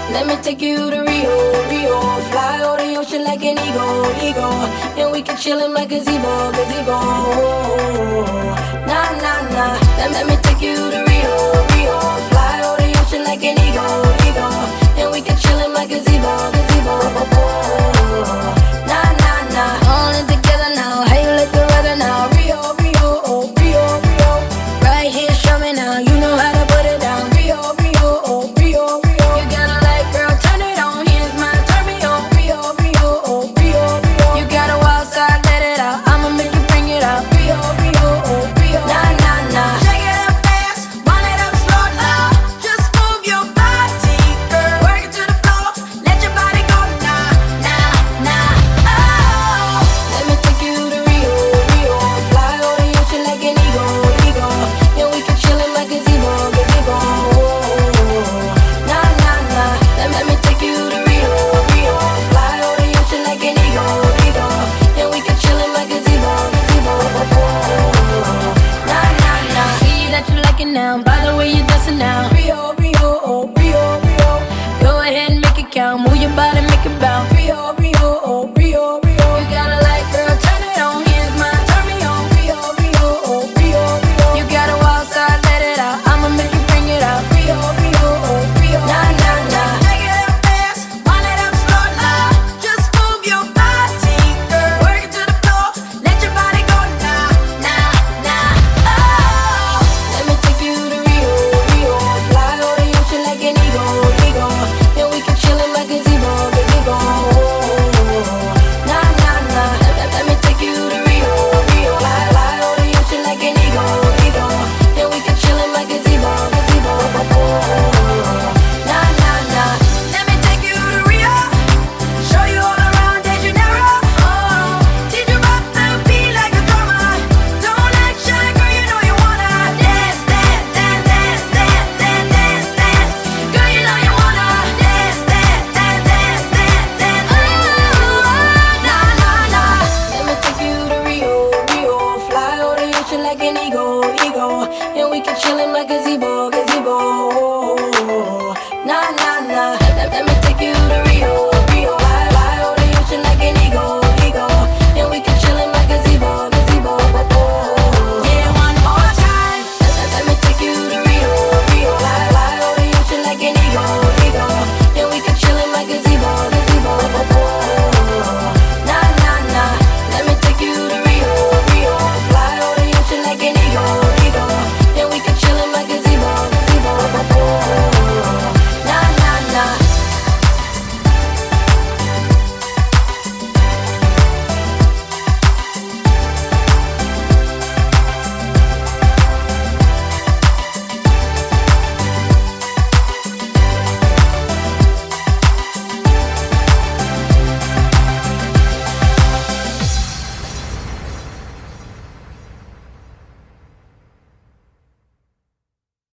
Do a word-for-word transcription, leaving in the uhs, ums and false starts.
Let me take you to Rio, Rio. Fly over the ocean like an eagle, eagle. And we can chill in my gazebo, gazebo. Nah, nah, nah. Let, let me take you to Rio, Rio. Fly over the ocean like an eagle, eagle. And we can chill in my gazebo, gazebo. Nah, nah, nah. All in together now. How you like the weather now? Rio, Rio, oh, Rio, Rio. Right here, show me now. You know how to put it down. Rio, Rio, oh, Rio, Rio. You got a light, girl, turn it on. Here's mine, turn me on. Rio, Rio, oh, Rio, Rio. You got a wild side, let it out. I'ma make you bring it out. Rio, Rio, oh, Rio. Nah, nah, nah. Shake it up fast, wind it up slow now. Just move your body, girl. Work it to the floor, let your body go. Nah, nah, nah. Oh, let me take you to Rio, Rio. Fly over the ocean like an eagle, eagle. Yeah, we can chill in my gazebo, gazebo. Nah, nah, nah. Let, let me take you to Rio, Rio. Fly over the ocean like an eagle, eagle. Yeah, we can chill in my gazebo, gazebo. Nah, nah, nah. See that you like it now. By the way you're dancing now. Rio, Rio, oh, Rio, Rio. Go ahead and make it count. Move your body, make it bounce. Rio, Rio, oh, Rio, Rio. You got a light, girl, turn it on. Here's mine, turn me on. Rio, Rio, oh, Rio, Rio. You got a wild side, let it out. I'ma make you bring it out. Rio, Rio, oh, Rio. Nah, nah, nah. Take it up fast, wind it up slow now. Just move your body, girl. Work it to the floor, let your body go. Nah, nah, nah. Oh, let me take you to Rio, Rio. Fly over the ocean like an eagle, eagle. Yeah, we can chill in my gazebo, gazebo. Nah, nah, nah. Let, let, let me take you to Rio, Rio. Fly, fly over the ocean like an eagle, eagle. Yeah, we can chill in my gazebo, gazebo. Nah, nah, nah. Let me take you to Rio. Show you all around De Janeiro. Oh, teach you about the beat like a drummer. Don't act shy, girl, you know you wanna dance, dance, dance, dance, dance, dance, dance, dance. Girl, you know you wanna dance, dance, dance, dance, dance, dance. Oh, nah, nah, nah. Let me take you to Rio, Rio. Fly over the ocean like an eagle, eagle. And we can chill in my gazebo, gazebo. Nah, nah, nah.